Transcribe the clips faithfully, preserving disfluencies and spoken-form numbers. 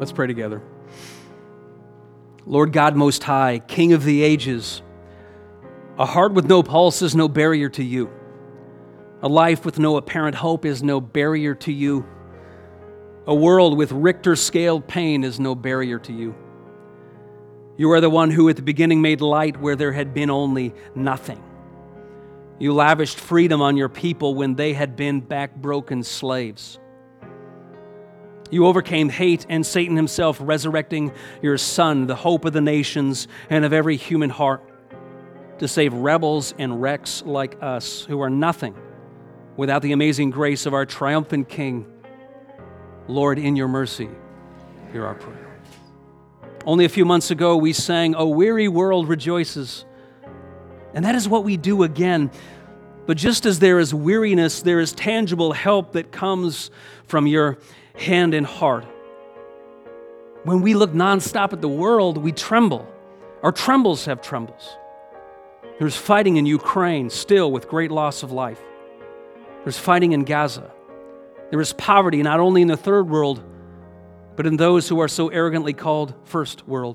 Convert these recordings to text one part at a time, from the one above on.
Let's pray together. Lord God Most High, King of the ages, a heart with no pulse is no barrier to you. A life with no apparent hope is no barrier to you. A world with Richter-scaled pain is no barrier to you. You are the one who at the beginning made light where there had been only nothing. You lavished freedom on your people when they had been back-broken slaves. You overcame hate and Satan himself, resurrecting your Son, the hope of the nations and of every human heart, to save rebels and wrecks like us who are nothing without the amazing grace of our triumphant King. Lord, in your mercy, hear our prayer. Only a few months ago, we sang, "A weary world rejoices." And that is what we do again. But just as there is weariness, there is tangible help that comes from your hand and heart. When we look nonstop at the world, we tremble. Our trembles have trembles. There's fighting in Ukraine, still with great loss of life. There's fighting in Gaza. There is poverty not only in the third world, but in those who are so arrogantly called first world.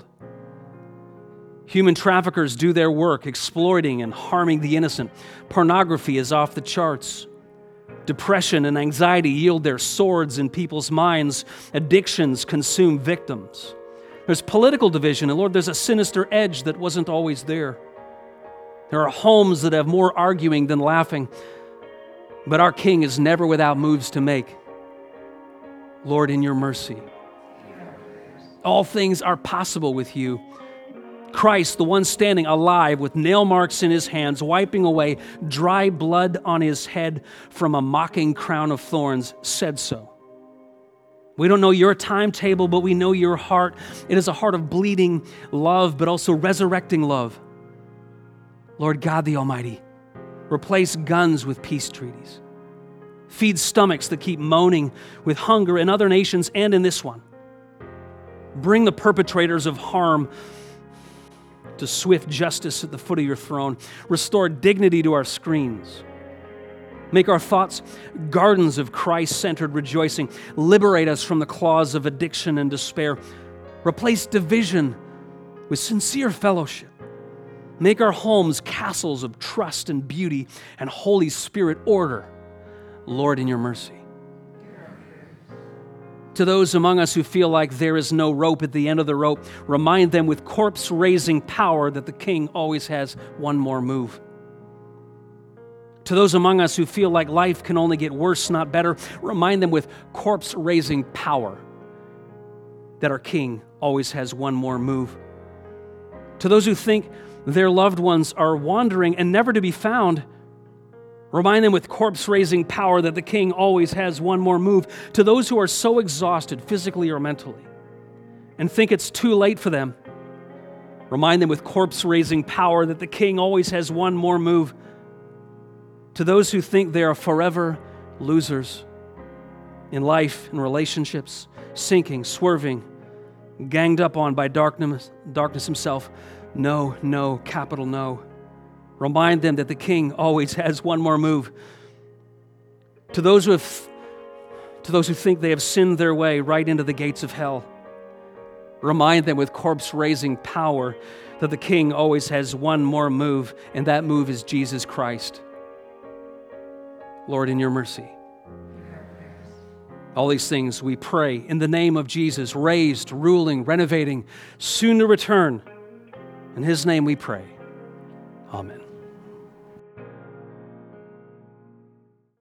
Human traffickers do their work, exploiting and harming the innocent. Pornography is off the charts. Depression and anxiety yield their swords in people's minds. Addictions consume victims. There's political division, and Lord, there's a sinister edge that wasn't always there. There are homes that have more arguing than laughing, but our King is never without moves to make. Lord, in your mercy, all things are possible with you. Christ, the one standing alive with nail marks in his hands, wiping away dry blood on his head from a mocking crown of thorns, said so. We don't know your timetable, but we know your heart. It is a heart of bleeding love, but also resurrecting love. Lord God the Almighty, replace guns with peace treaties. Feed stomachs that keep moaning with hunger in other nations and in this one. Bring the perpetrators of harm to swift justice at the foot of your throne. Restore dignity to our screens. Make our thoughts gardens of Christ-centered rejoicing. Liberate us from the claws of addiction and despair. Replace division with sincere fellowship. Make our homes castles of trust and beauty and Holy Spirit order. Lord, in your mercy. To those among us who feel like there is no rope at the end of the rope, remind them with corpse-raising power that the King always has one more move. To those among us who feel like life can only get worse, not better, remind them with corpse-raising power that our King always has one more move. To those who think their loved ones are wandering and never to be found, remind them with corpse-raising power that the King always has one more move. To those who are so exhausted, physically or mentally, and think it's too late for them, remind them with corpse-raising power that the King always has one more move. To those who think they are forever losers in life and relationships, sinking, swerving, ganged up on by darkness, darkness himself, no, no, capital no. Remind them that the King always has one more move. To those who have, to those who think they have sinned their way right into the gates of hell, remind them with corpse-raising power that the King always has one more move, and that move is Jesus Christ. Lord, in your mercy. All these things we pray in the name of Jesus, raised, ruling, renovating, soon to return. In his name we pray. Amen.